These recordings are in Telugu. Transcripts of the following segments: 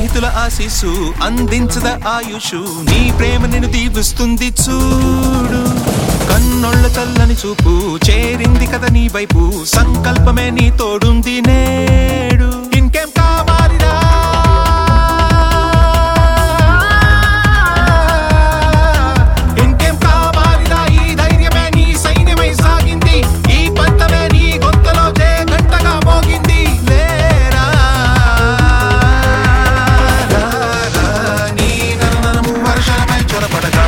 స్నేహితుల ఆశీస్సు అందించద ఆయుషు నీ ప్రేమ నిన్ను దీవిస్తుంది చూడు కన్నొళ్ళ చల్లని చూపు చేరింది కదా నీ వైపు సంకల్పమే నీ తోడుంది నేడు ఇంకేం కావాలిరా ఇంకేం కావాలిరా ఈ ధైర్యమే నీ సైన్యమై సాగింది ఈ పంతమే నీ గొంతలో జయ గంటగా మోగింది లేరా నీ నరనరము వర్షమై చొరపడగా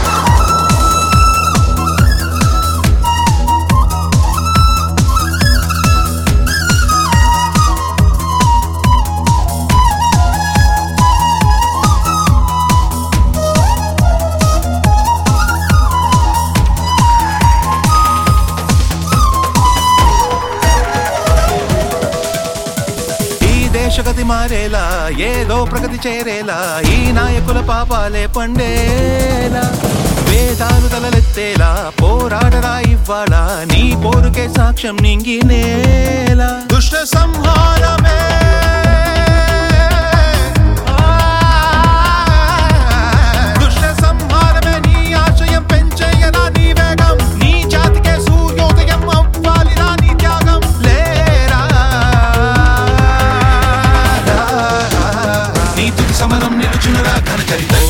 దేశగతి మారేలా ఏదో ప్రగతి చేరేలా ఈ నాయకుల పాపాలే పండేలా వేదాలు తలలెత్తేలా పోరాడరా ఇవ్వాల నీ పోరుకే సాక్ష్యం నింగినేలా దుష్ట సంహారమే దుష్ట సంహారమే నీ ఆశయం పెంచేయరా నీ వేగం నీ జాతికే సూర్యోదయం అవ్వాలిరా నీ త్యాగం లేరా నీ తుది సమరం నిలుచునరా ఘన చరిత